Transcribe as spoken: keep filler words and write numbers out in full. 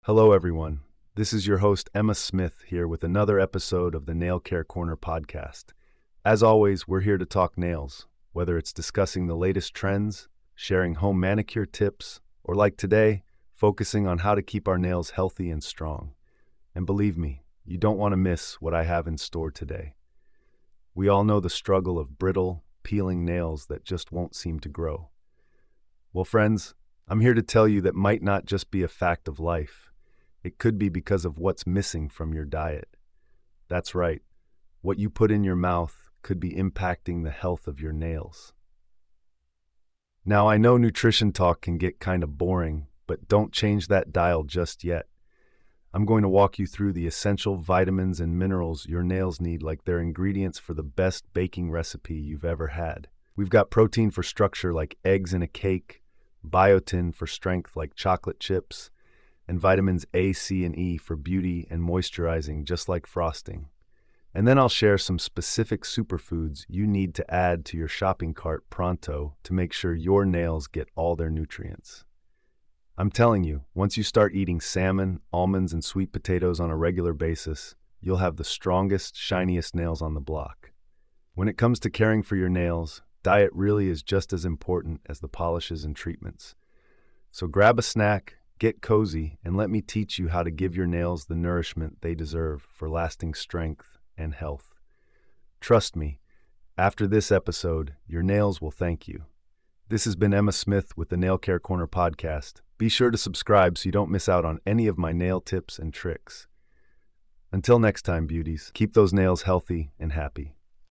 Hello, everyone. This is your host, Emma Smith, here with another episode of the Nail Care Corner podcast. As always, we're here to talk nails, whether it's discussing the latest trends, sharing home manicure tips, or like today, focusing on how to keep our nails healthy and strong. And believe me, you don't want to miss what I have in store today. We all know the struggle of brittle, peeling nails that just won't seem to grow. Well, friends, I'm here to tell you that might not just be a fact of life. It could be because of what's missing from your diet. That's right. What you put in your mouth could be impacting the health of your nails. Now, I know nutrition talk can get kind of boring, but don't change that dial just yet. I'm going to walk you through the essential vitamins and minerals your nails need like they're ingredients for the best baking recipe you've ever had. We've got protein for structure like eggs in a cake, biotin for strength like chocolate chips, and vitamins A, C, and E for beauty and moisturizing just like frosting. And then I'll share some specific superfoods you need to add to your shopping cart pronto to make sure your nails get all their nutrients. I'm telling you, once you start eating salmon, almonds, and sweet potatoes on a regular basis, you'll have the strongest, shiniest nails on the block. When it comes to caring for your nails, diet really is just as important as the polishes and treatments. So grab a snack, get cozy, and let me teach you how to give your nails the nourishment they deserve for lasting strength and health. Trust me, after this episode, your nails will thank you. This has been Emma Smith with the Nail Care Corner podcast. Be sure to subscribe so you don't miss out on any of my nail tips and tricks. Until next time, beauties, keep those nails healthy and happy.